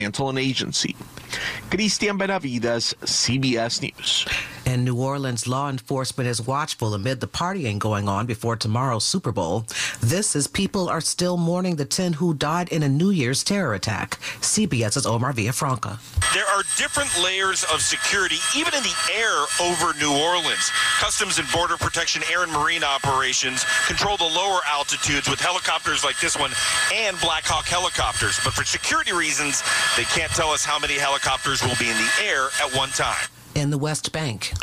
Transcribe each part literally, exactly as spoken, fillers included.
an agency. Christian Benavides, C B S News. In New Orleans, law enforcement is watchful amid the partying going on before tomorrow's Super Bowl. This as people are still mourning the ten who died in a New Year's terror attack. CBS's Omar Villafranca. There are different layers of security, even in the air over New Orleans. Customs and Border Protection air and marine operations control the lower altitudes with helicopters like this one and Black Hawk helicopters. But for security reasons, they can't tell us how many helicopters will be in the air at one time. In the West Bank,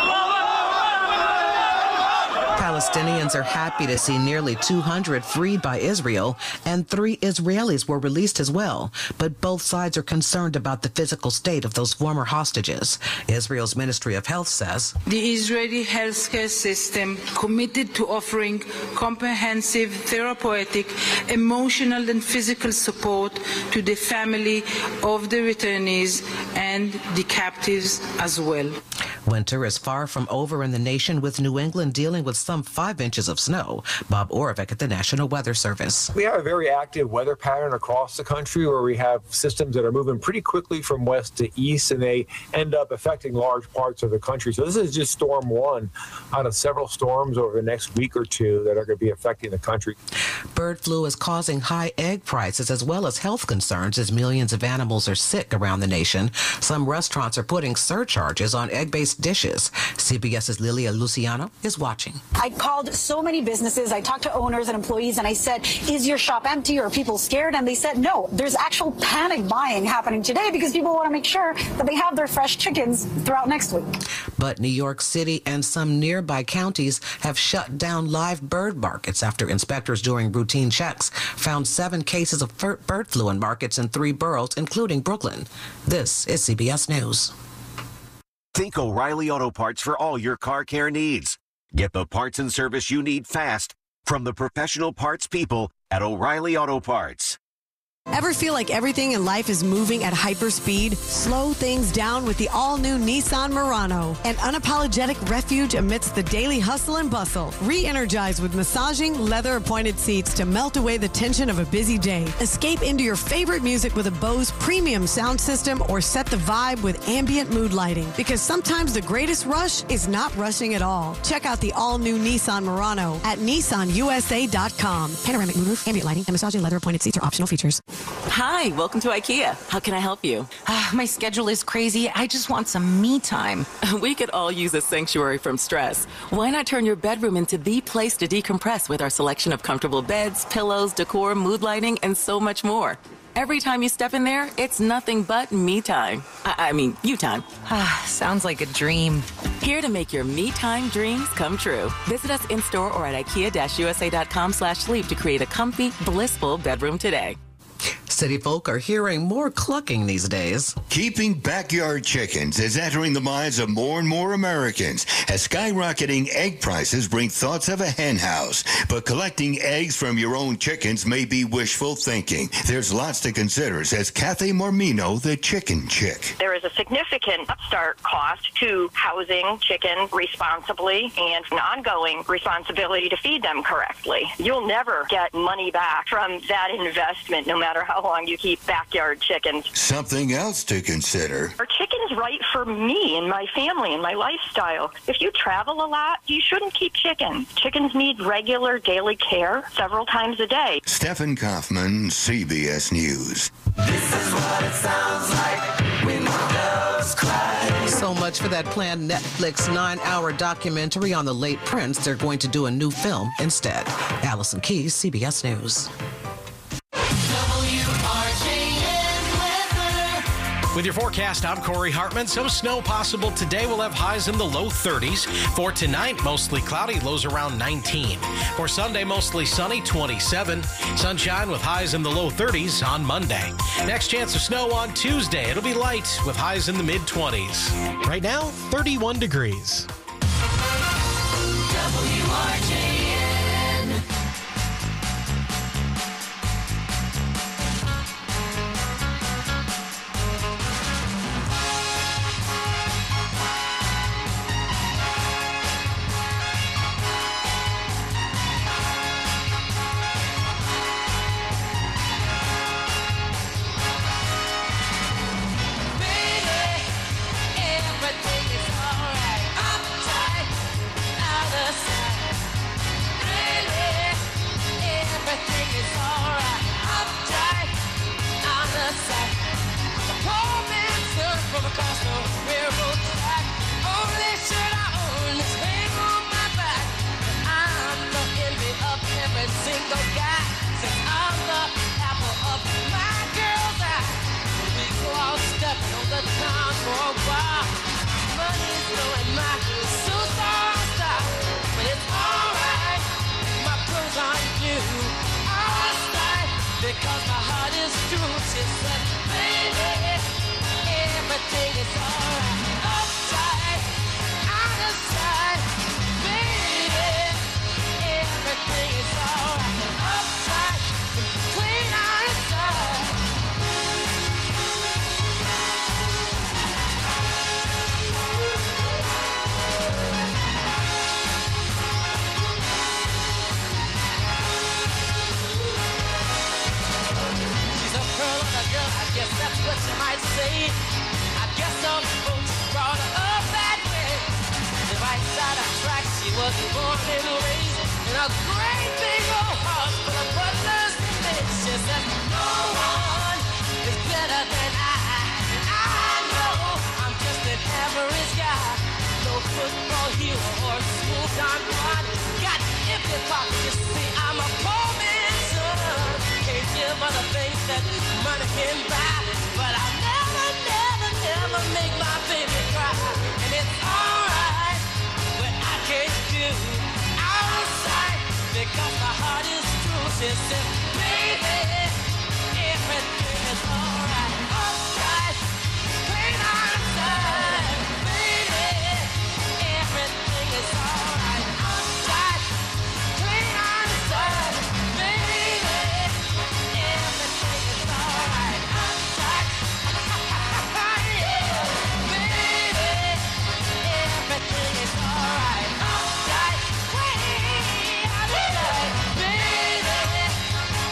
Palestinians are happy to see nearly two hundred freed by Israel, and three Israelis were released as well. But both sides are concerned about the physical state of those former hostages. Israel's Ministry of Health says the Israeli healthcare system committed to offering comprehensive therapeutic, emotional and physical support to the family of the returnees and the captives as well. Winter is far from over in the nation, with New England dealing with some five inches of snow. Bob Oravec at the National Weather Service. We have a very active weather pattern across the country where we have systems that are moving pretty quickly from west to east, and they end up affecting large parts of the country. So this is just storm one out of several storms over the next week or two that are going to be affecting the country. Bird flu is causing high egg prices as well as health concerns as millions of animals are sick around the nation. Some restaurants are putting surcharges on egg-based dishes. CBS's Lilia Luciano is watching. I called so many businesses. I talked to owners and employees, and I said, is your shop empty or are people scared? And they said, no, there's actual panic buying happening today because people want to make sure that they have their fresh chickens throughout next week. But New York City and some nearby counties have shut down live bird markets after inspectors during routine checks found seven cases of bird flu in markets in three boroughs, including Brooklyn. This is C B S News. Think O'Reilly Auto Parts for all your car care needs. Get the parts and service you need fast from the professional parts people at O'Reilly Auto Parts. Ever feel like everything in life is moving at hyperspeed? Slow things down with the all-new Nissan Murano, an unapologetic refuge amidst the daily hustle and bustle. Re-energize with massaging, leather-appointed seats to melt away the tension of a busy day. Escape into your favorite music with a Bose premium sound system, or set the vibe with ambient mood lighting. Because sometimes the greatest rush is not rushing at all. Check out the all-new Nissan Murano at Nissan U S A dot com. Panoramic moonroof, ambient lighting, and massaging leather-appointed seats are optional features. Hi, welcome to IKEA. How can I help you? Uh, my schedule is crazy. I just want some me time. We could all use a sanctuary from stress. Why not turn your bedroom into the place to decompress with our selection of comfortable beds, pillows, decor, mood lighting, and so much more? Every time you step in there, it's nothing but me time. I, I mean, you time. Sounds like a dream. Here to make your me time dreams come true. Visit us in-store or at IKEA-USA.com slash sleep to create a comfy, blissful bedroom today. City folk are hearing more clucking these days. Keeping backyard chickens is entering the minds of more and more Americans as skyrocketing egg prices bring thoughts of a hen house. But collecting eggs from your own chickens may be wishful thinking. There's lots to consider, says Kathy Marmino, the chicken chick. There is a significant upstart cost to housing chickens responsibly and an ongoing responsibility to feed them correctly. You'll never get money back from that investment, no matter how long you keep backyard chickens. Something else to consider. Are chickens right for me and my family and my lifestyle? If you travel a lot, you shouldn't keep chickens. Chickens need regular daily care several times a day. Stephen Kaufman, C B S News. This is what it sounds like when doves cry. So much for that planned Netflix nine-hour documentary on the late Prince. They're going to do a new film instead. Allison Keyes, C B S News. With your forecast, I'm Corey Hartman. Some snow possible today. We'll have highs in the low thirties. For tonight, mostly cloudy, lows around nineteen. For Sunday, mostly sunny, twenty-seven. Sunshine with highs in the low thirties on Monday. Next chance of snow on Tuesday. It'll be light with highs in the mid-twenties. Right now, thirty-one degrees. W R J N. across the railroad track. Only shirt I own is hang on my back. But I'm the envy of every single guy. Since I'm the apple of my girl's eye. We go out stepping on the town for a while. Money's blowing my suits all style. But it's alright, my clothes aren't new. Alright, because my heart is true. She said, baby, everything is alright. Upside, out of sight. Baby, everything is alright. Upside, clean out of sight. I guess that's what you might say. I guess some folks brought her up that way. The right side of track, she was born and raised in a great big old house full of butlers and maids. She said, no one is better than I. And I know I'm just an average guy. No football hero or smooth on one. Got empty pockets, you see, I'm a poor man's son. Can't give her the things that money can buy, but I'll never, never, never make my baby cry. And it's alright when I can't do outside because my heart is true. She said, baby, everything is alright. Upside, clean outside. Baby, everything is alright. Upside, clean outside. Baby, everything is alright. Upside, yeah. Baby, everything is alright. Upside, way outside. Baby,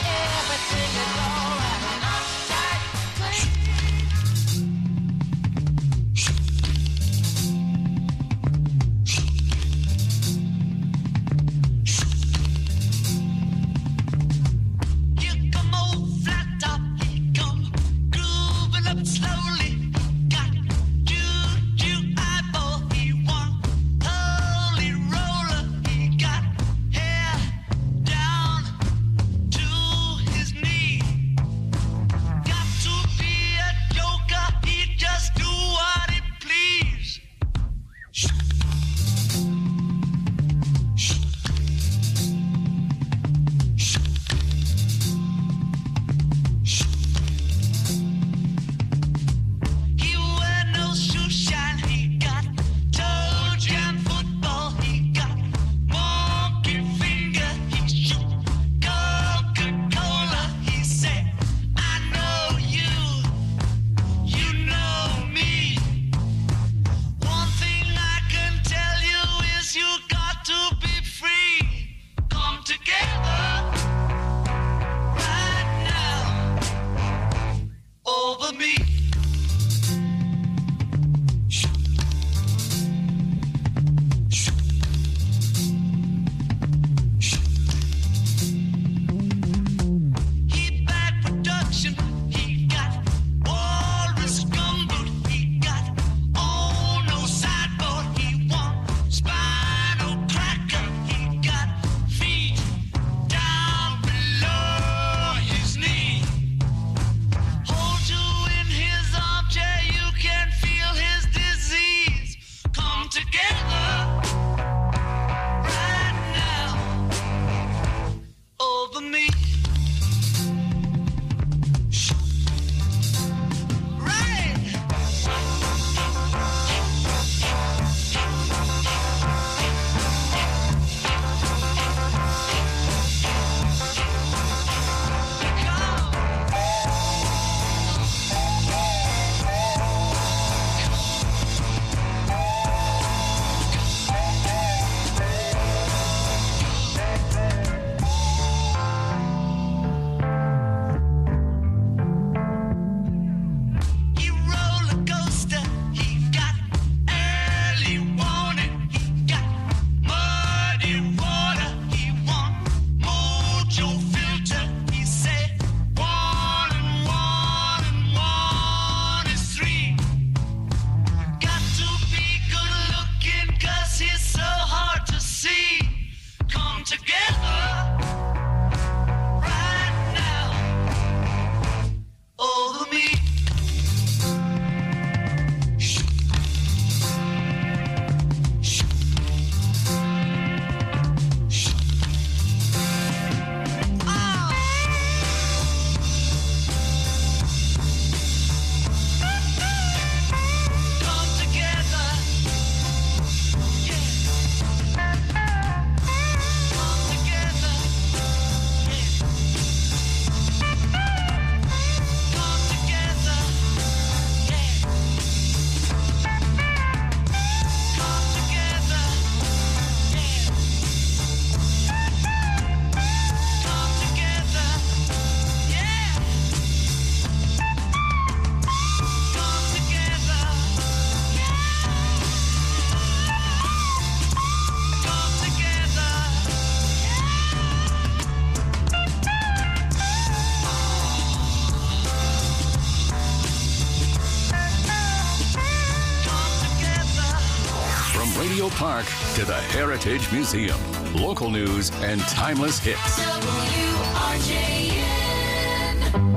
Radio Park to the Heritage Museum. Local news and timeless hits. W R J N.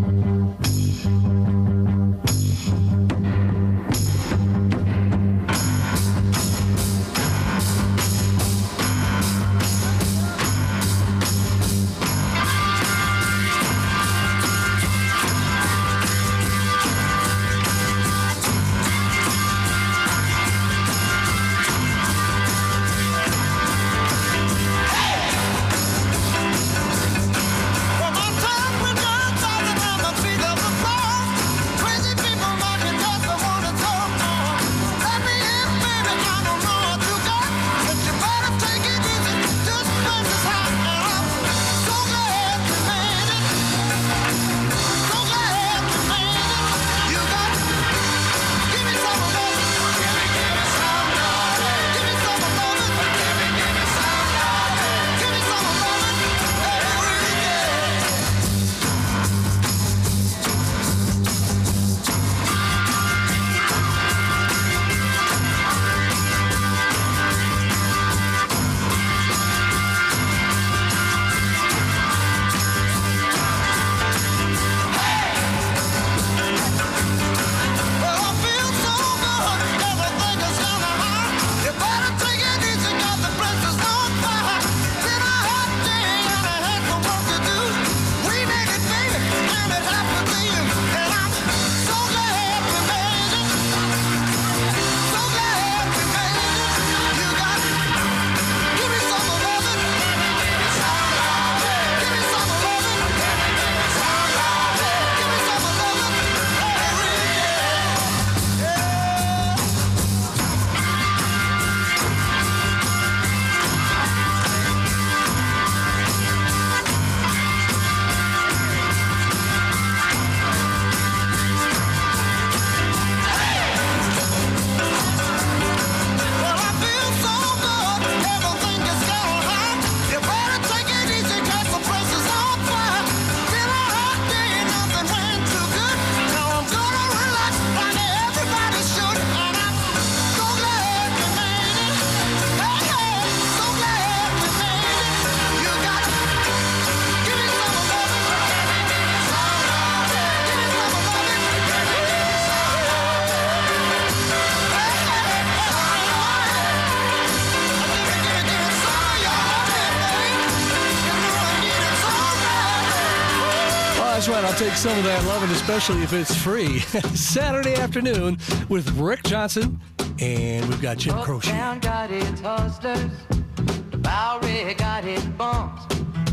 That's right. I'll take some of that loving, especially if it's free. Saturday afternoon with Rick Johnson, and we've got Jim Croce. Uptown got its hustlers, the Bowery got its bumps.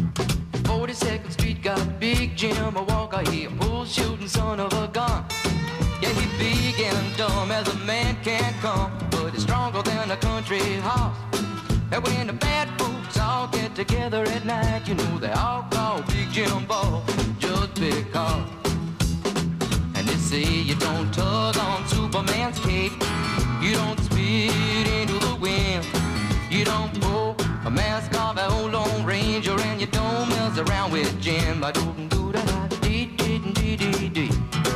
forty-second Street got Big Jim, a walker, he a bull shooting son of a gun. Yeah, he big and dumb as a man can come, but he's stronger than a country horse. And when the bad folks all get together at night, you know they all call Big Jim Ball just because. And they say you don't tug on Superman's cape, you don't spit into the wind, you don't pull a mask off an old Lone Ranger, and you don't mess around with Jim. I don't do that, dee dee dee dee dee.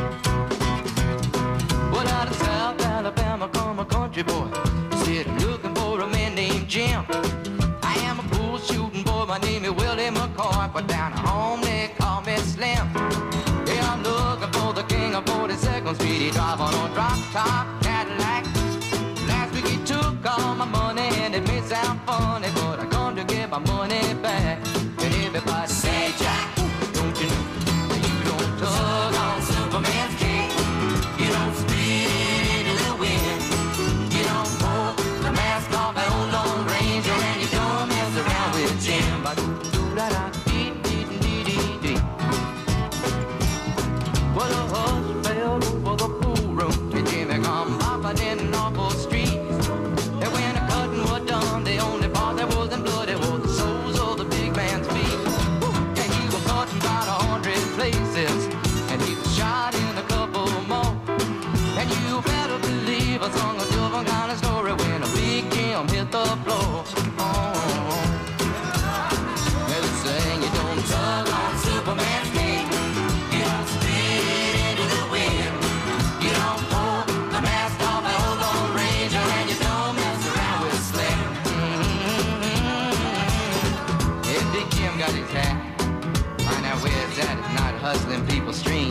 Well, out of South Alabama come a country boy, said looking for a man named Jim. I am a bull shooting boy, my name is Willie McCoy, but down at home they call me Slim. Yeah, I'm looking for the king of forty-second Street. He drive on a drop top Cadillac. Last week he took all my money, and it may sound funny, but I come to get my money back. And everybody say, Jack, don't you know that you don't tug on Superman's cape, you don't spit into the wind, you don't pull the mask off an old Lone Ranger, and you don't mess around with Jim. I do do da da dee dee dee dee dee. Well, a hush fell over the pool room, and Jimmy come popping in an awful street. And when the cutting was done, the only part that wasn't blood, it was the soles of the big man's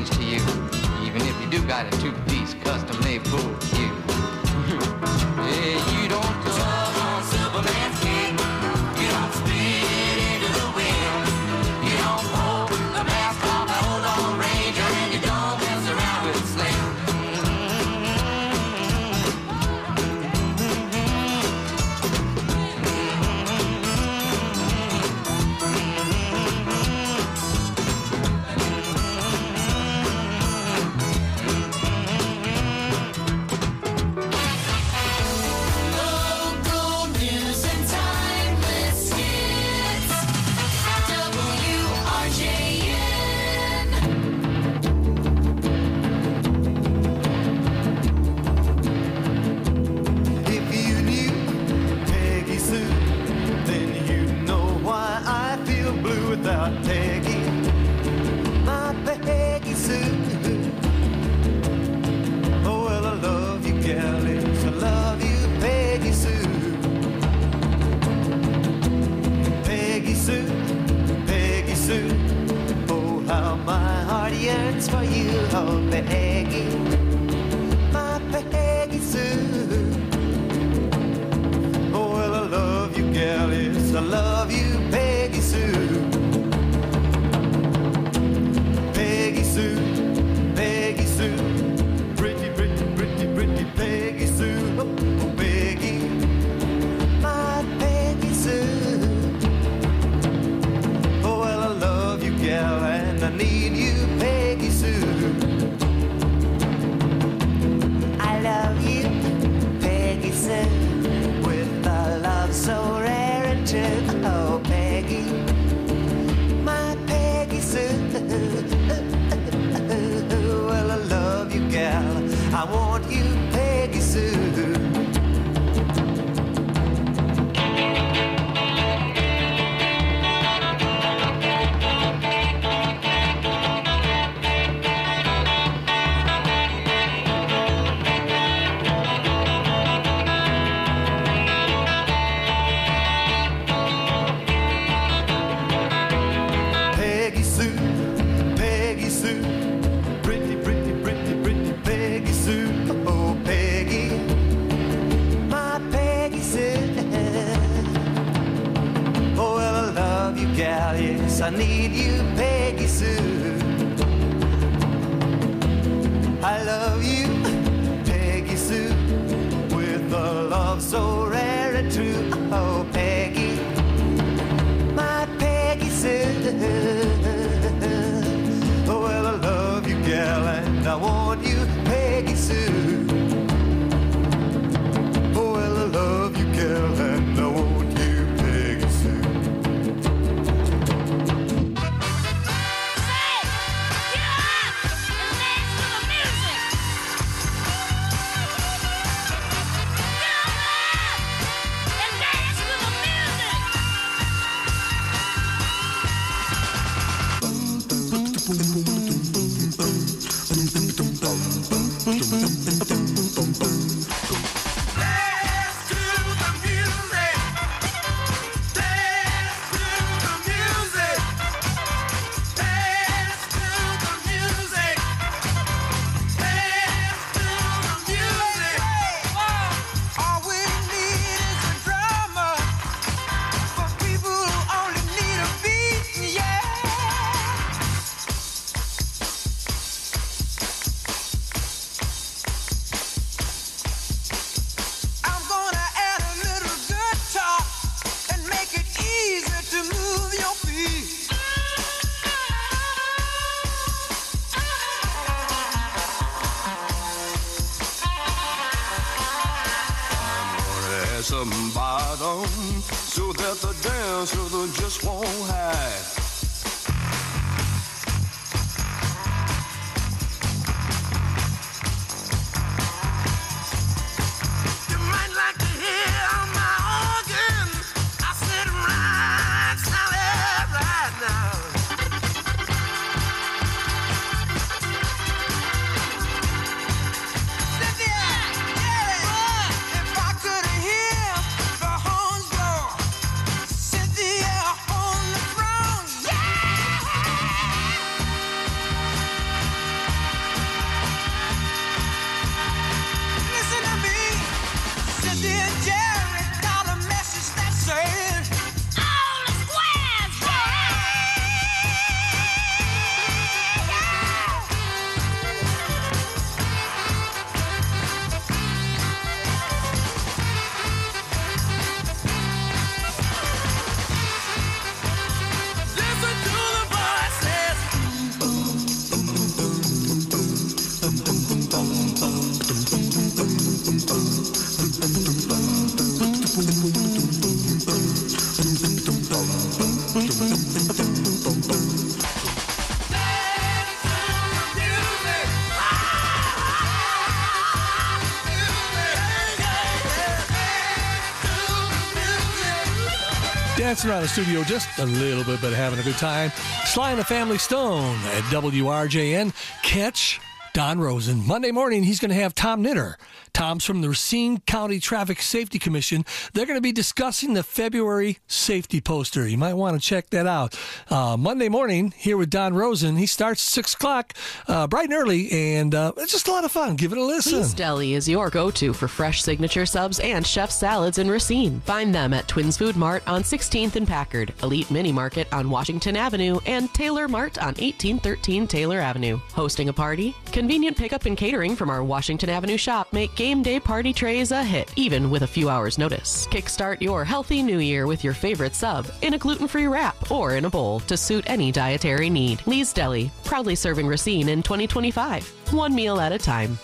change to you, even if you do got a two-piece custom-made pool cue. Yeah, you don't tug on Superman's cape, you don't spit into the wind, you don't pull the mask off the old Lone Ranger, and you don't mess around with Slim. Peggy, my Peggy Sue. Oh, well, I love you, galleys. I love you, Peggy Sue. Peggy Sue, Peggy Sue. Oh, how my heart yearns for you, oh, Peggy, my Peggy Sue. Oh, well, I love you, galleys. I love you, Peggy Sue. Peggy Sue, Peggy Sue, pretty, pretty, pretty, pretty Peggy Sue. Oh, oh, Peggy, my Peggy Sue. Oh, well, I love you, gal, and I need you, Peggy Sue. I love you, Peggy Sue, with a love so rare and true. Oh, Peggy, my Peggy Sue. Well, I love you, gal. I want you, Peggy Sue. Peggy Sue, Peggy Sue, pretty, pretty, pretty, pretty Peggy Sue. Oh, Peggy, my Peggy Sue. Oh, well, I love you, gal, yes, I need you, Peggy Sue. I love you, Peggy Sue, with a love so rare and true. Oh, Peggy, my Peggy Sue. Oh, well, I love you, gal, and I want you, Peggy Sue. Oh, well, I love you, gal, and I want you, Peggy Sue. Some bottom so that the dancer just won't hide. You might like to hear my organ. I said right, solid right now. dancing around the studio just a little bit, but having a good time. Sly and the Family Stone at W R J N. Catch Don Rosen. Monday morning, he's going to have Tom Knitter. Tom's from the Racine County Traffic Safety Commission. They're going to be discussing the February safety poster. You might want to check that out. Uh, Monday morning, here with Don Rosen. He starts at six o'clock, uh, bright and early, and uh, it's just a lot of fun. Give it a listen. Lee's Deli is your go-to for fresh signature subs and chef salads in Racine. Find them at Twins Food Mart on sixteenth and Packard, Elite Mini Market on Washington Avenue, and Taylor Mart on eighteen thirteen Taylor Avenue. Hosting a party? Convenient pickup and catering from our Washington Avenue shop make game day party trays a hit, even with a few hours notice. Kickstart your healthy new year with your favorite sub in a gluten-free wrap or in a bowl to suit any dietary need. Lee's Deli, proudly serving Racine in twenty twenty-five. One meal at a time.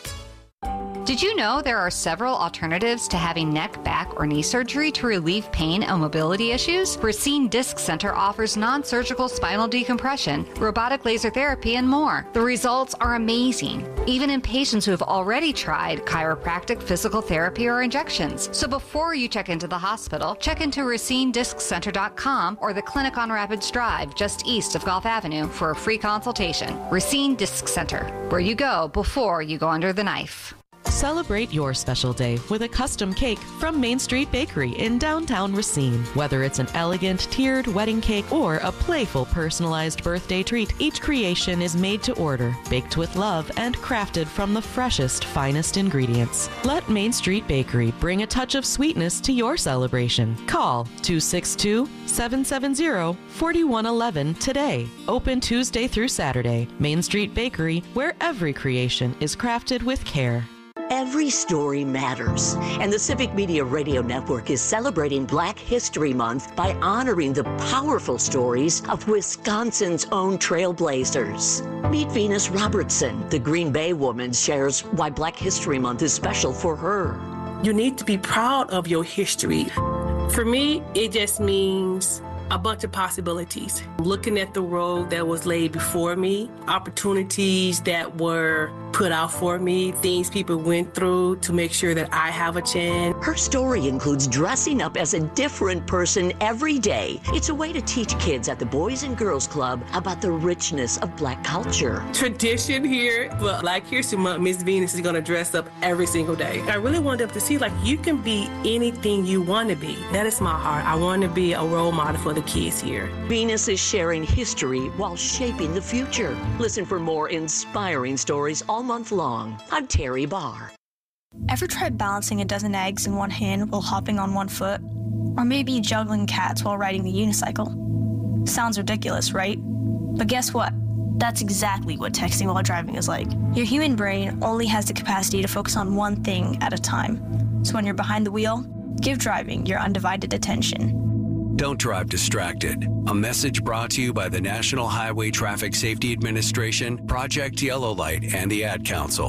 Did you know there are several alternatives to having neck, back, or knee surgery to relieve pain and mobility issues? Racine Disc Center offers non-surgical spinal decompression, robotic laser therapy, and more. The results are amazing, even in patients who have already tried chiropractic, physical therapy, or injections. So before you check into the hospital, check into racine disc center dot com or the clinic on Rapids Drive, just east of Gulf Avenue, for a free consultation. Racine Disc Center, where you go before you go under the knife. Celebrate your special day with a custom cake from Main Street Bakery in downtown Racine. Whether it's an elegant tiered wedding cake or a playful personalized birthday treat, each creation is made to order, baked with love, and crafted from the freshest, finest ingredients. Let Main Street Bakery bring a touch of sweetness to your celebration. Call two six two, seven seven zero, four one one one today. Open Tuesday through Saturday. Main Street Bakery, where every creation is crafted with care. Every story matters, and the Civic Media Radio Network is celebrating Black History Month by honoring the powerful stories of Wisconsin's own trailblazers. Meet Venus Robertson. The Green Bay woman shares why Black History Month is special for her. You need to be proud of your history. For me, it just means a bunch of possibilities. Looking at the road that was laid before me, opportunities that were put out for me, things people went through to make sure that I have a chance. Her story includes dressing up as a different person every day. It's a way to teach kids at the Boys and Girls Club about the richness of Black culture. Tradition here, but Black History Month, Miss Venus is gonna dress up every single day. I really wanted them to see, like, you can be anything you wanna be. That is my heart. I wanna be a role model for the kids here. Venus is sharing history while shaping the future. Listen for more inspiring stories all month long. I'm Terry Barr. Ever tried balancing a dozen eggs in one hand while hopping on one foot? Or maybe juggling cats while riding the unicycle? Sounds ridiculous, right? But guess what? That's exactly what texting while driving is like. Your human brain only has the capacity to focus on one thing at a time. So when you're behind the wheel, give driving your undivided attention. Don't drive distracted. A message brought to you by the National Highway Traffic Safety Administration, Project Yellow Light, and the Ad Council.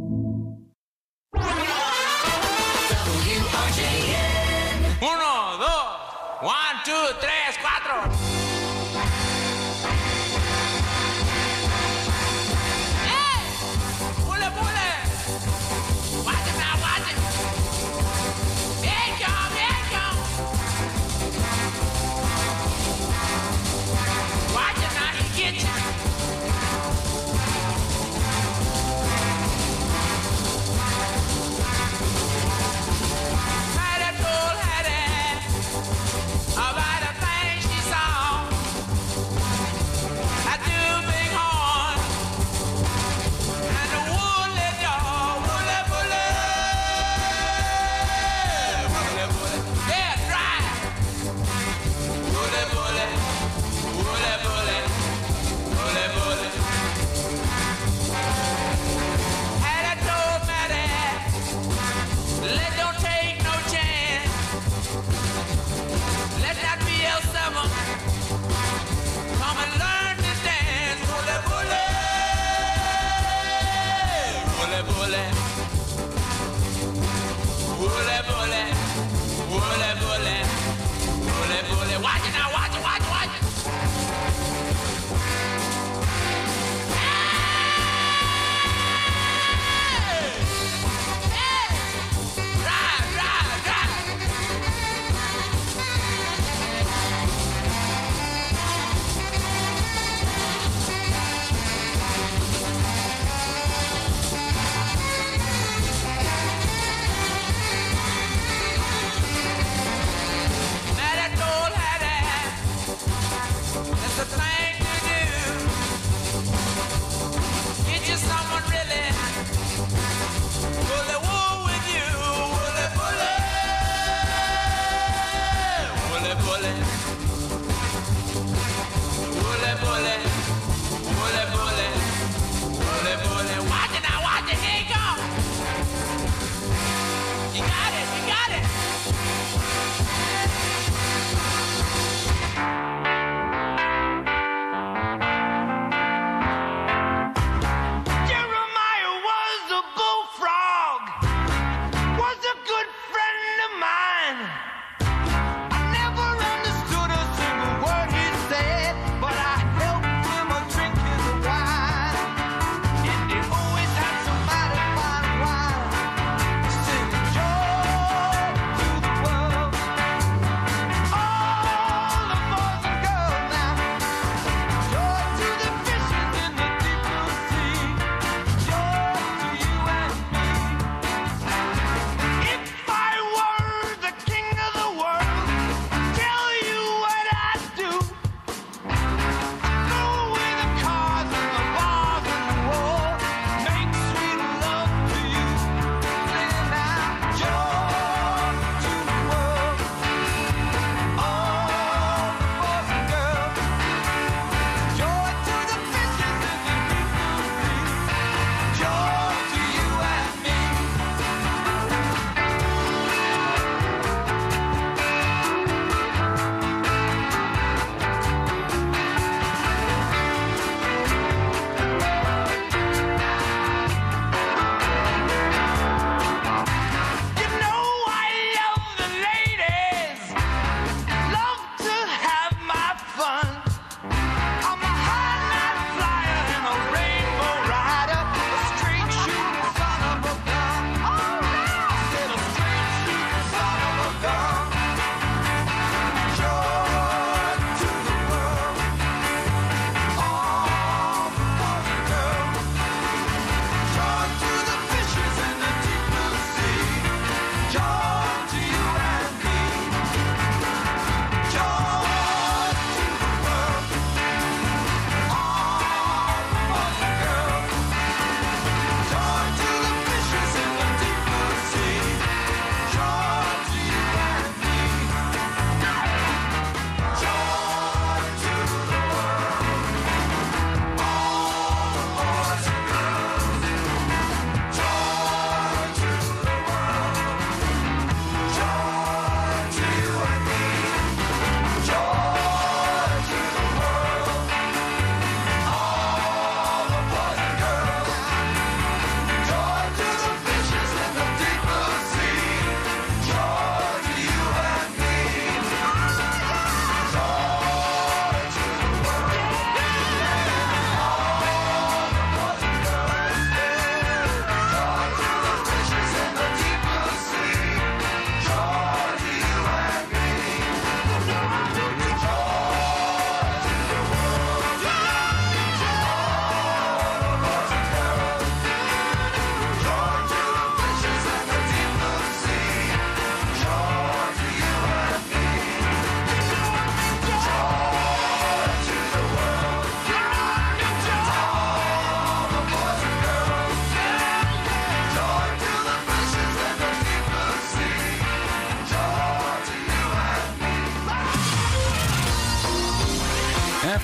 W R J N. Uno, dos, one, two, tres, cuatro. Hey! Pule, pule! Watch it now, watch it! Viejo, viejo! Watch it now, he get you! Had a told Hattie about a thing she saw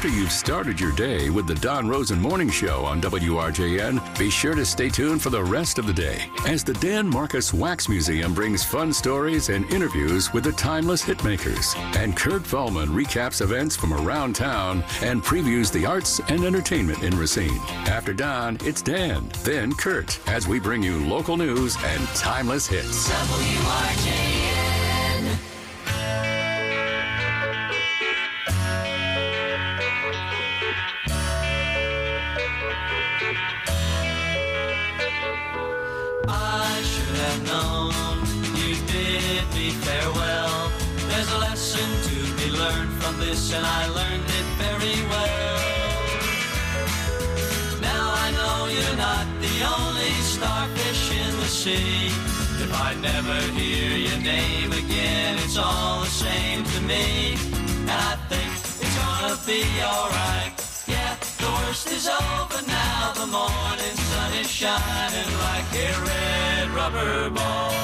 After you've started your day with the Don Rosen Morning Show on W R J N, be sure to stay tuned for the rest of the day as the Dan Marcus Wax Museum brings fun stories and interviews with the timeless hitmakers. And Kurt Feldman recaps events from around town and previews the arts and entertainment in Racine. After Don, it's Dan, then Kurt, as we bring you local news and timeless hits. W R J N. I should have known you bid me farewell. There's a lesson to be learned from this, and I learned it very well. Now I know you're not the only starfish in the sea. If I never hear your name again, it's all the same to me. And I think it's gonna be alright. Yeah, the worst is over now. The morning sun is shining like a red rubber ball.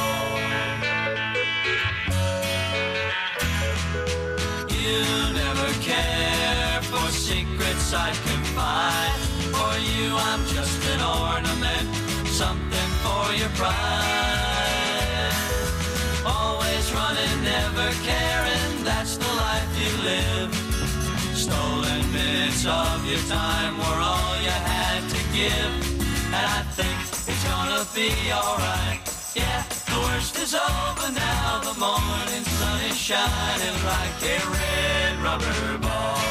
You never care for secrets I'd confide. For you I'm just an ornament, something for your pride. Always running, never caring, that's the life you live. Stolen minutes of your time were all you had to give. And I think it's gonna be alright. Yeah, the worst is over now. The morning sun is shining like a red rubber ball.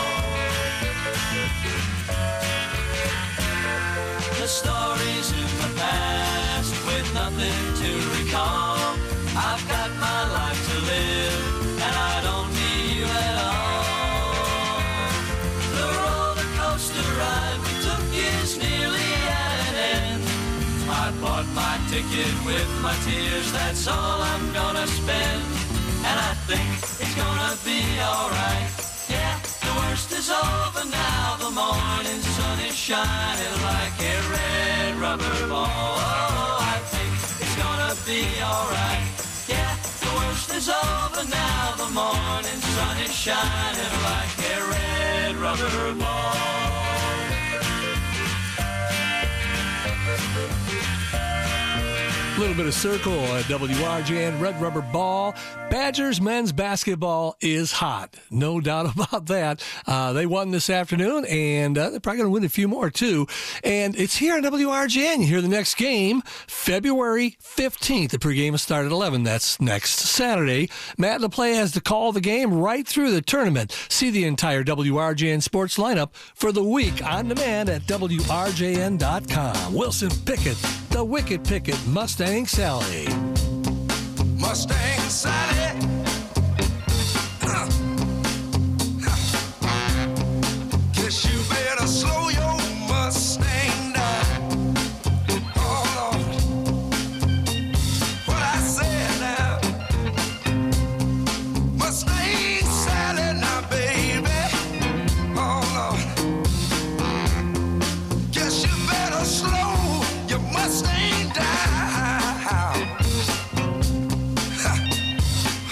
The stories in the past with nothing to recall. I've got my life to live, and I don't need you at all. The roller coaster ride we took is nearly at an end. I bought my ticket with my tears, that's all I'm gonna spend. And I think it's gonna be alright. Yeah, the worst is over now. The morning sun is shining like a red rubber ball. Oh, I think it's gonna be alright. Yeah, the worst is over now. The morning sun is shining like a red rubber ball. A little bit of circle at W R J N, Red Rubber Ball. Badgers men's basketball is hot. No doubt about that. Uh, they won this afternoon, and uh, they're probably going to win a few more, too. And it's here on W R J N. You hear the next game, February fifteenth. The pregame will start at eleven. That's next Saturday. Matt LaPlay has to call the game right through the tournament. See the entire W R J N sports lineup for the week on demand at W R J N dot com. Wilson Pickett, the Wicked Pickett, Mustang Sally. Mustang Sally. Uh. Guess you better slow your Mustang down. Oh Lord, what I said now. Mustang Sally now, baby. Oh Lord, guess you better slow your Mustang down.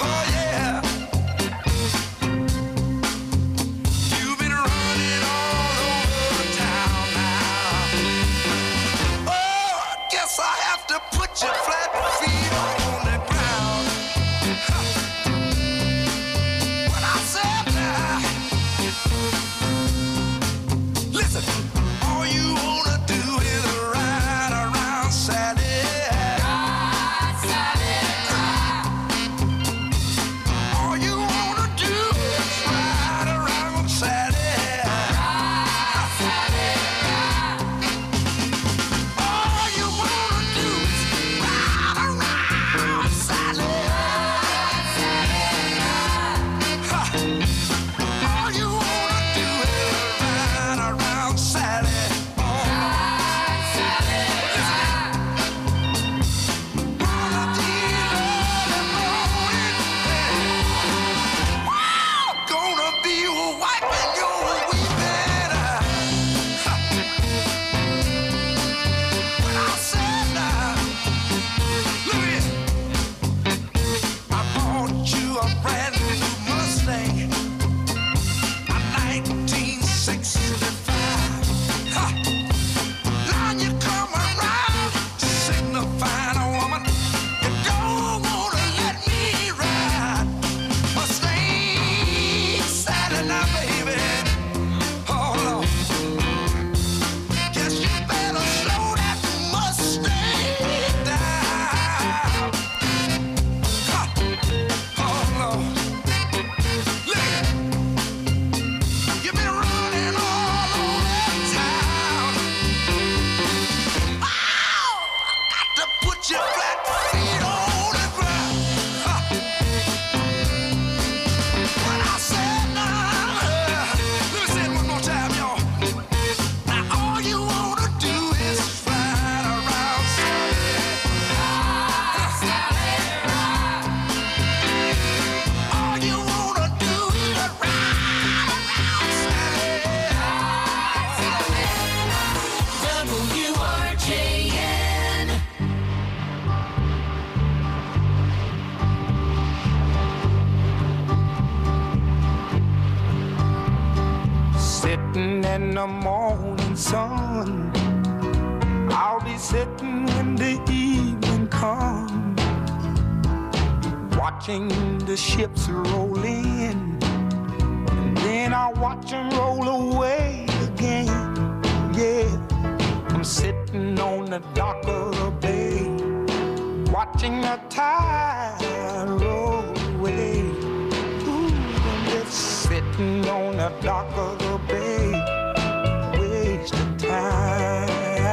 in the morning sun. I'll be sitting when the evening comes, watching the ships roll in, and then I'll watch them roll away again. Yeah, I'm sitting on the dock of the bay, watching the tide roll away. Ooh, I'm just sitting on the dock of the bay, wasting time.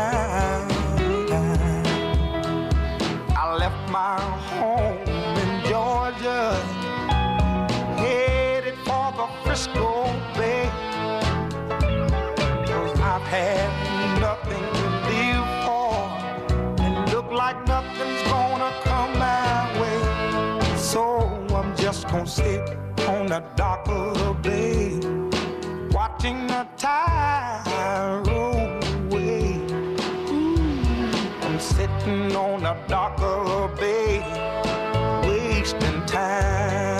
I left my home in Georgia, headed for the Frisco Bay, 'cause I've had nothing to live for, and look like nothing's gonna come my way. So I'm just gonna sit on the dock of the bay, watching the tide roll away. Ooh, I'm sitting on the dock of the bay, wasting time.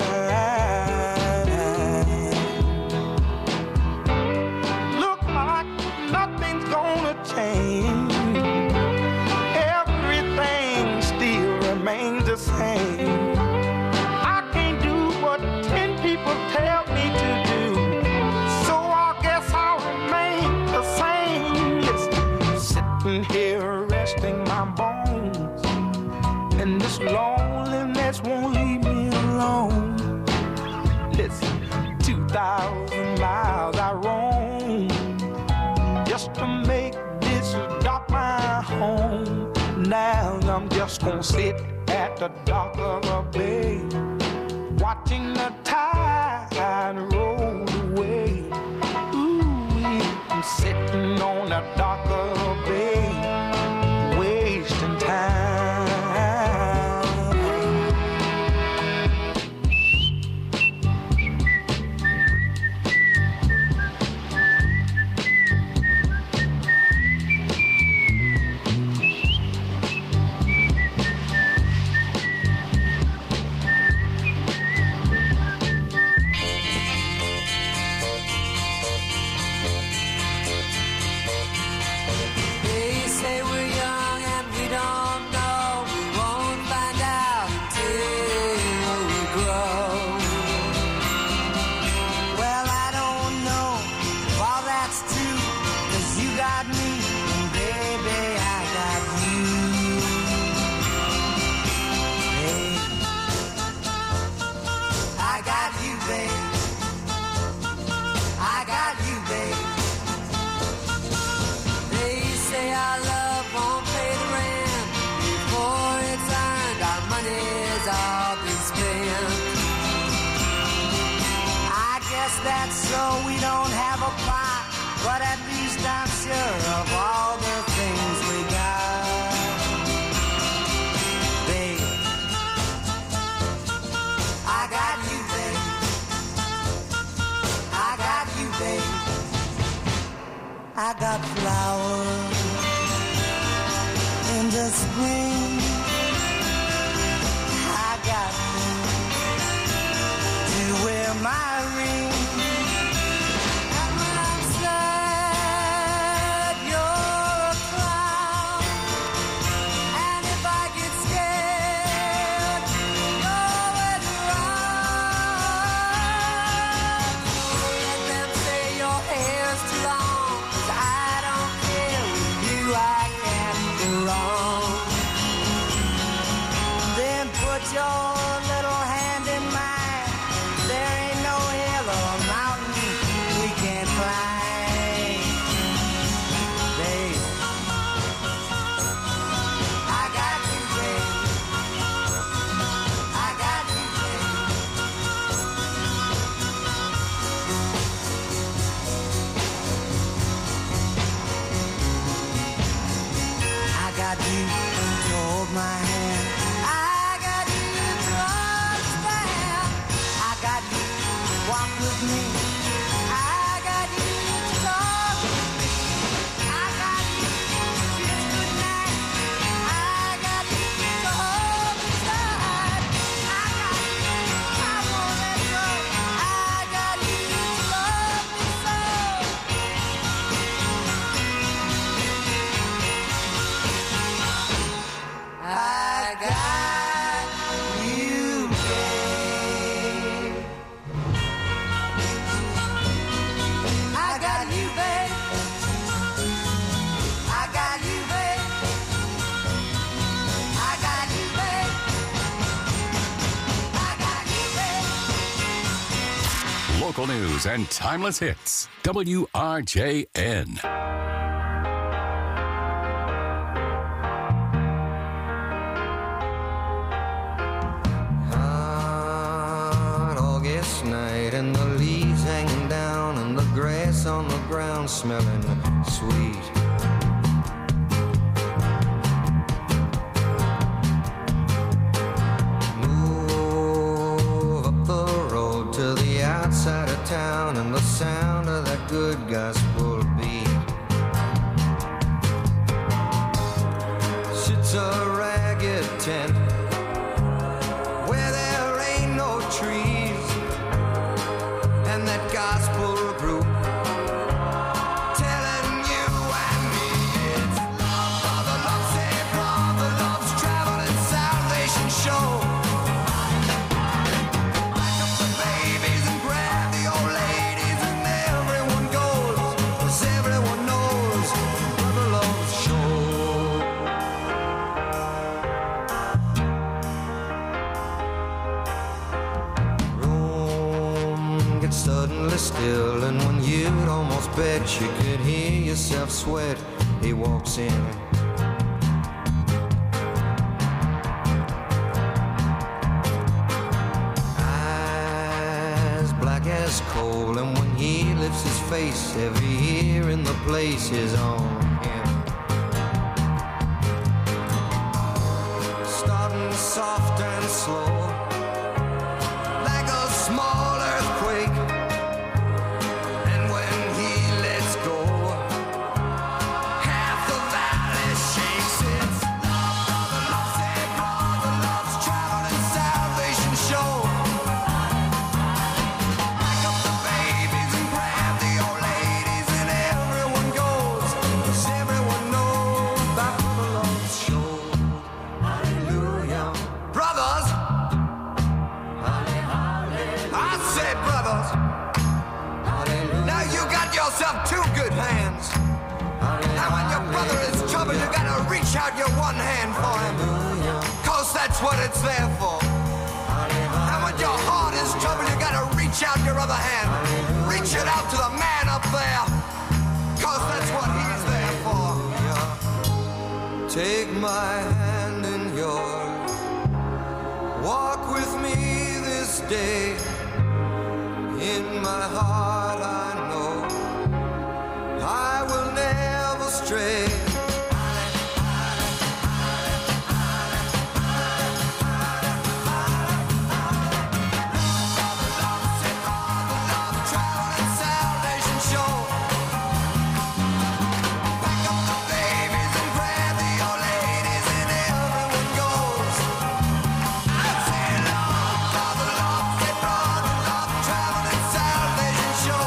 Look like nothing's gonna change, everything still remains the same. I can't do what ten people tell me to do, so I guess I'll remain the same. Listen, sitting here resting my bones, and this loneliness won't leave me alone. Listen, two thousand miles I roam just to make this dock my home. Now I'm just gonna sit at the dock of the bay, watching the tide roll away. Ooh, I'm sitting on the dock of the bay, wasting time. They say we're young and we don't know. We won't find out until we grow. Well, I don't know if all that's true, 'cause you got me, and baby, I got you. Hey, I got you, babe. I got you, babe. They say our love won't pay the rent before it's earned. Our money's all been spent. I guess that's so we don't have a pot, but at least I'm sure of all the things we got. Babe, I got you, babe. I got you, babe. I got flowers in the spring. I got you to wear my ring. And when I'm sad, you're a got you, babe. I got you, babe. I got you, babe. I got you, babe. I got you, babe. Local news and timeless hits. W R J N. Hot August night and the leaves hanging down and the grass on the ground smelling sweet. Move up the road to the outside of town and the sound of that good gospel beat. Sits a ragged tent where there ain't no trees, and that gospel group telling you and me it's love, brother, love, say brother, love's traveling salvation show. Pack up the babies and grab the old ladies and everyone goes, 'cause everyone knows brother loves show. Room gets suddenly still, and when you'd almost bet you could hear yourself sweat, he walks in. Eyes black as coal, and when he lifts his face, every ear in the place is on him. Starting soft and slow, like a small earthquake, and when he lets go, half the valley shakes. It's love, brother, love, say brother, love's traveling salvation show. Pack up the babies and grab the old ladies and everyone goes, 'cause everyone knows about brother love's show. Hallelujah. Brothers, I said brothers. Now you got yourself two good hands. And when your brother is in trouble, you gotta reach out your one hand for him, 'cause that's what it's there for. And when your heart is troubled, you gotta reach out your other hand. Reach it out to the man up there, 'cause that's what he's there for. Take my hand in yours, walk with me this day. In my heart I know I will never stray. Traveling salvation show. Pack up the babies and grab the old ladies and everyone goes. I say love, brother, love, say brother, love, traveling salvation show.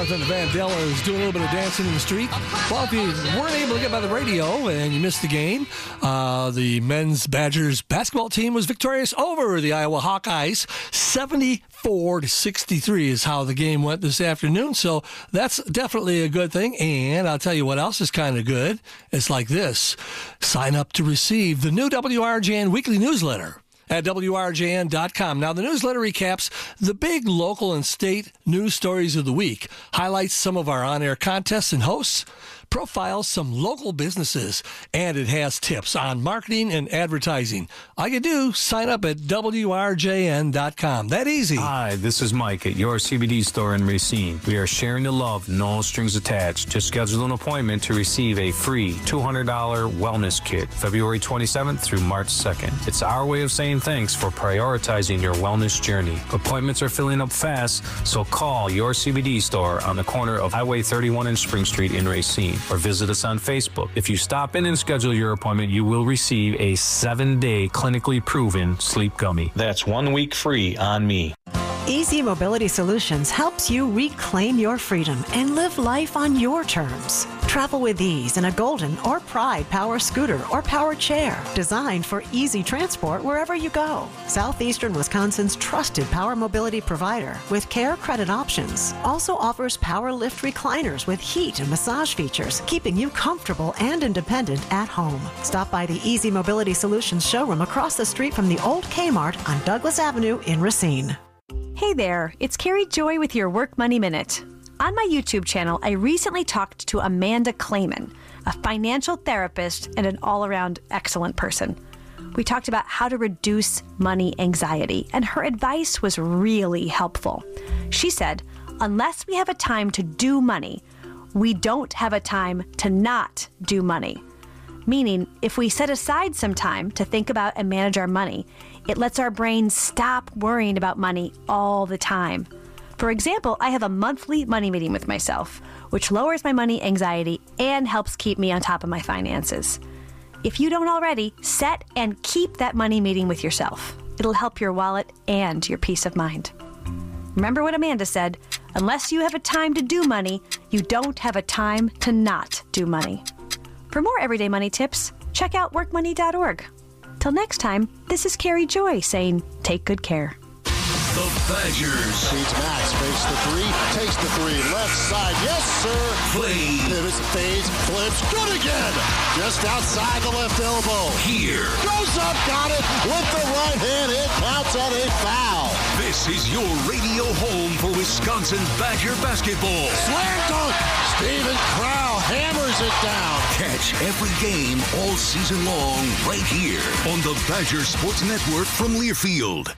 Jonathan Vandella is doing a little bit of dancing in the street. Well, if you weren't able to get by the radio and you missed the game, uh, the men's Badgers basketball team was victorious over the Iowa Hawkeyes. seventy-four to sixty-three is how the game went this afternoon. So that's definitely a good thing. And I'll tell you what else is kind of good. It's like this. Sign up to receive the new W R J N weekly newsletter at W R J N dot com. Now, the newsletter recaps the big local and state news stories of the week, highlights some of our on-air contests and hosts, profiles some local businesses, and it has tips on marketing and advertising. All you do, sign up at W R J N dot com. That easy. Hi, this is Mike at your C B D store in Racine. We are sharing the love, no strings attached. Just schedule an appointment to receive a free two hundred dollars wellness kit, February twenty-seventh through March second. It's our way of saying thanks for prioritizing your wellness journey. Appointments are filling up fast, so call your C B D store on the corner of Highway thirty-one and Spring Street in Racine, or visit us on Facebook. If you stop in and schedule your appointment, you will receive a seven-day clinically proven sleep gummy. That's one week free on me. Easy Mobility Solutions helps you reclaim your freedom and live life on your terms. Travel with ease in a Golden or Pride power scooter or power chair designed for easy transport wherever you go. Southeastern Wisconsin's trusted power mobility provider with care credit options also offers power lift recliners with heat and massage features, keeping you comfortable and independent at home. Stop by the Easy Mobility Solutions showroom across the street from the old Kmart on Douglas Avenue in Racine. Hey there, it's Carrie Joy with your Work Money Minute. On my YouTube channel, I recently talked to Amanda Clayman, a financial therapist and an all-around excellent person. We talked about how to reduce money anxiety, and her advice was really helpful. She said, unless we have a time to do money, we don't have a time to not do money. Meaning, if we set aside some time to think about and manage our money, it lets our brain stop worrying about money all the time. For example, I have a monthly money meeting with myself, which lowers my money anxiety and helps keep me on top of my finances. If you don't already, set and keep that money meeting with yourself. It'll help your wallet and your peace of mind. Remember what Amanda said, unless you have a time to do money, you don't have a time to not do money. For more everyday money tips, check out work money dot org. Till next time, this is Carrie Joy saying, take good care. The Badgers. Feeds Max, fakes the three, takes the three, left side, yes sir. Play. Pivots, fades, flips, good again. Just outside the left elbow. Here. Goes up, got it, with the right hand, it counts at a foul. This is your radio home for Wisconsin Badger basketball. Slam dunk, Steven Crowl hammers it down. Catch every game all season long right here on the Badger Sports Network from Learfield.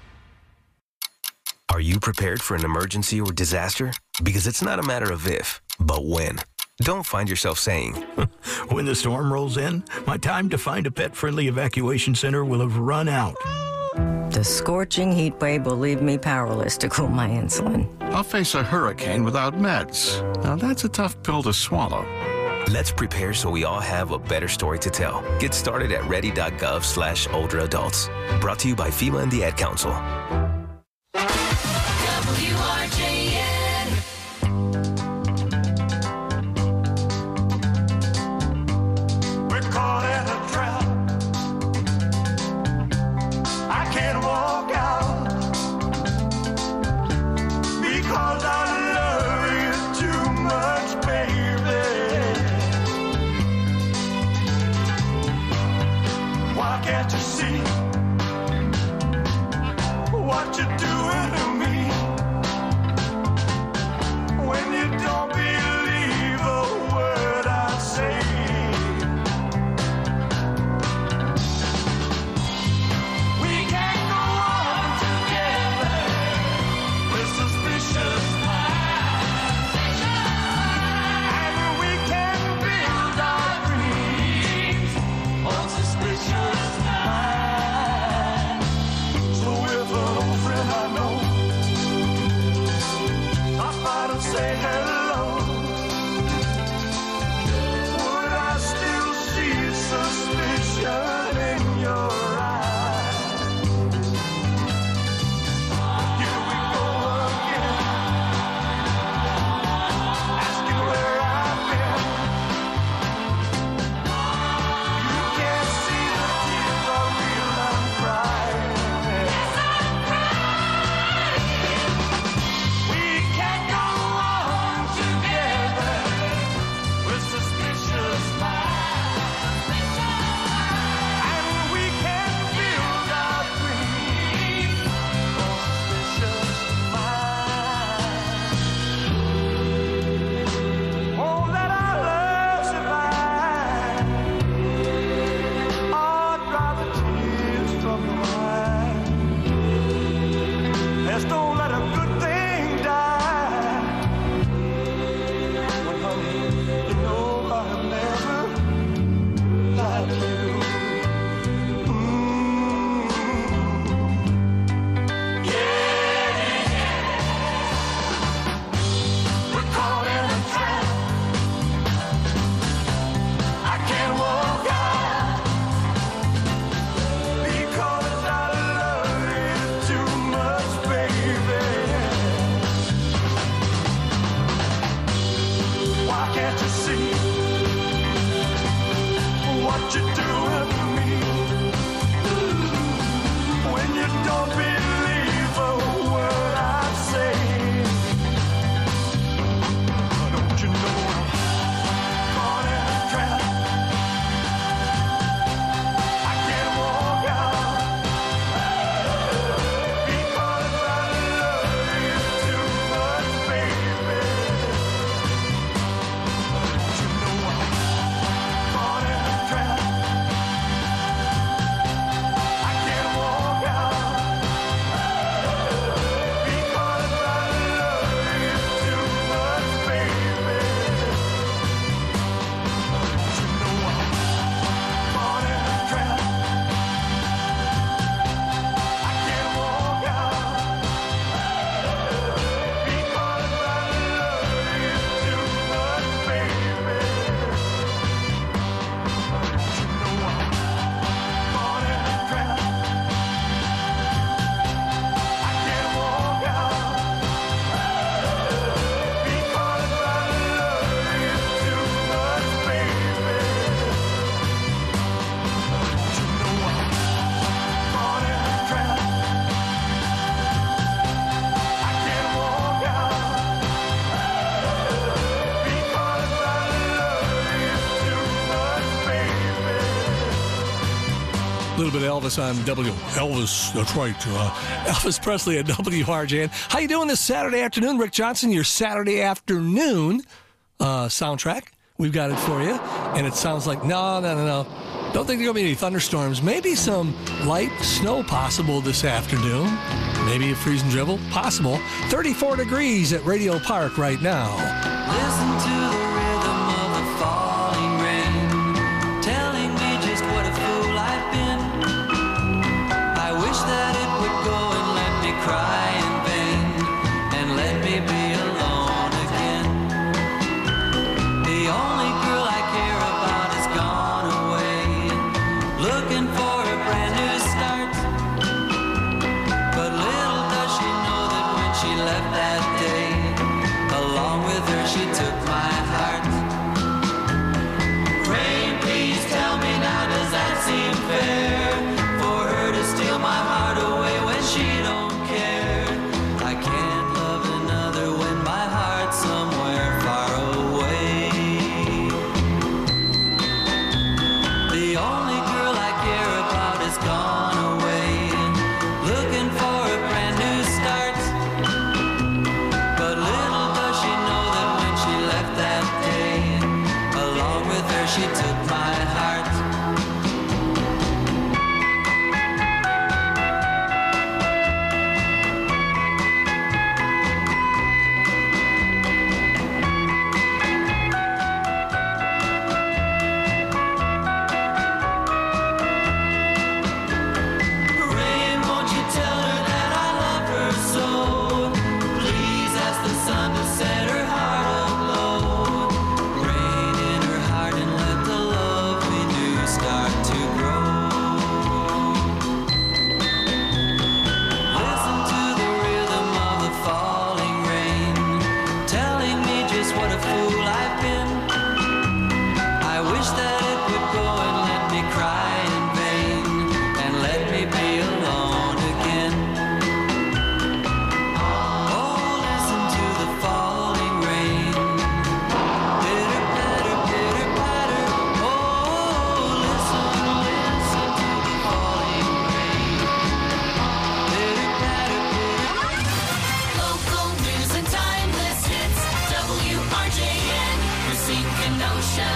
Are you prepared for an emergency or disaster? Because it's not a matter of if, but when. Don't find yourself saying, when the storm rolls in, my time to find a pet-friendly evacuation center will have run out. The scorching heat wave will leave me powerless to cool my insulin. I'll face a hurricane without meds. Now that's a tough pill to swallow. Let's prepare so we all have a better story to tell. Get started at ready.gov slash older adults. Brought to you by FEMA and the Ad Council. W R J N. We're caught in a trap. I can't walk out because I love you too much, baby. Why can't you see what see what you're doing to me. When you don't believe a word I say, don't you know I'm caught in a trap? I can't walk out because I love you too much, baby. Don't you know I'm caught in a trap? I can't walk out because I love you too much, baby. Don't you know I'm caught in a trap? I can't walk out because I love you too much, baby. Don't you know I'm caught in a trap? I can't walk out because I love you too much, baby. Don't you know I'm caught in a trap? I can't walk out because I love you too much, baby. A little bit of Elvis on W. Elvis, that's right. Uh, Elvis Presley at W R J N. How you doing this Saturday afternoon? Rick Johnson, your Saturday afternoon uh, soundtrack. We've got it for you. And it sounds like, no, no, no, no. Don't think there are going to be any thunderstorms. Maybe some light snow possible this afternoon. Maybe a freeze and drizzle possible. thirty-four degrees at Radio Park right now. Listen to the rhythm of the falling rain, telling me just what a fool I've been. I wish that it would go and let me cry in vain, and let me be alone again. The only girl I care about has gone away, looking for a brand new start. But little does she know that when she left that day, along with her she took my heart. Rain, please tell me now, does that seem fair? For her to steal my heart away when she don't care. I can't love another when my heart's somewhere far away. The only girl I care about has gone away, looking for a brand new start. But little does she know that when she left that day, along with her she took my heart. Rain, won't you tell her that I love her so? Please ask the sun to set her heart aglow. Rain in her heart and let the love we knew start to grow. Listen to the rhythm of the falling rain, telling me just what a fool I've been. I wish that it would go and let me cry in vain, and let me be alone again. Oh, listen to the falling rain. Pitter patter, pitter patter. Oh, listen, listen to the falling rain. Pitter patter, pitter. Local news and timeless hits. W R J N, Racine, Kenosha.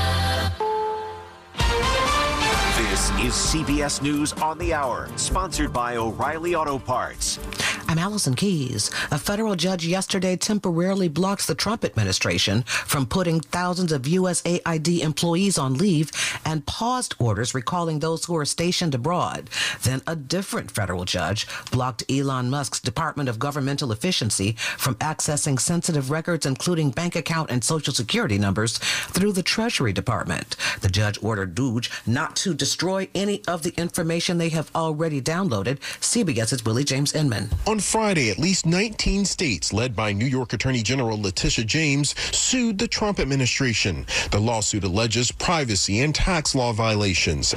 This is C B S News on the Hour, sponsored by O'Reilly Auto Parts. I'm Allison Keys. A federal judge yesterday temporarily blocks the Trump administration from putting thousands of U S A I D employees on leave and paused orders recalling those who are stationed abroad. Then a different federal judge blocked Elon Musk's Department of Governmental Efficiency from accessing sensitive records, including bank account and social security numbers, through the Treasury Department. The judge ordered Doge not to destroy any of the information they have already downloaded. CBS's Willie James Inman. On On Friday, at least nineteen states, led by New York Attorney General Letitia James, sued the Trump administration. The lawsuit alleges privacy and tax law violations.